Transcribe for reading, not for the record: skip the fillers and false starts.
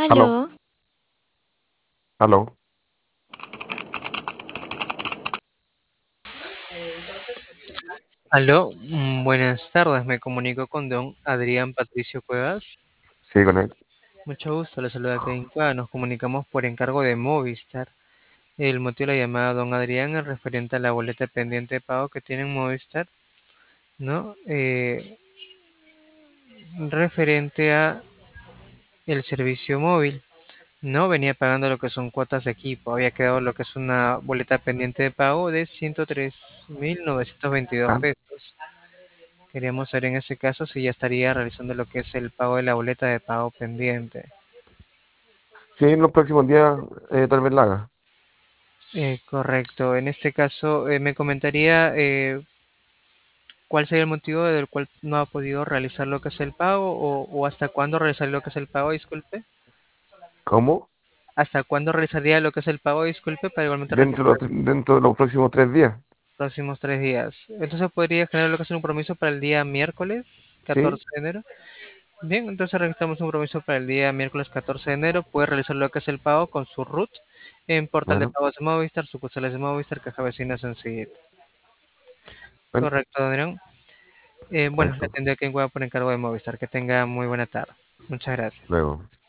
Aló, Aló, aló. Aló, buenas tardes, me comunico con don Adrián Patricio Cuevas. Sí, con él. Mucho gusto, le saluda Kevin Cuevas, nos comunicamos por encargo de Movistar. El motivo de la llamada, don Adrián, es referente a la boleta pendiente de pago que tiene Movistar, ¿no? Referente a el servicio móvil. No venía pagando lo que son cuotas de equipo, había quedado lo que es una boleta pendiente de pago de 103.922 Ah, pesos. Queríamos saber en ese caso si ya estaría realizando lo que es el pago de la boleta de pago pendiente. sí, en los próximos días tal vez la haga. Correcto. En este caso, me comentaría cuál sería el motivo del cual no ha podido realizar lo que es el pago o hasta cuándo realizaría lo que es el pago, disculpe. ¿Cómo? ¿Hasta cuándo realizaría lo que es el pago, disculpe, para igualmente Dentro registrar de, dentro de los próximos 3 días. los próximos 3 días? Entonces podría generar lo que es un compromiso para el día miércoles Sí, 14 de enero. Bien, entonces registramos un compromiso para el día miércoles 14 de enero. Puede realizar lo que es el pago con su RUT en portal de bueno, pagos de Movistar, sucursales de Movistar, caja vecina sencilla. bueno, Correcto, Adrián. Bueno, le correcto. tendría que enviar por encargo de Movistar. Que tenga muy buena tarde. Muchas gracias. Luego.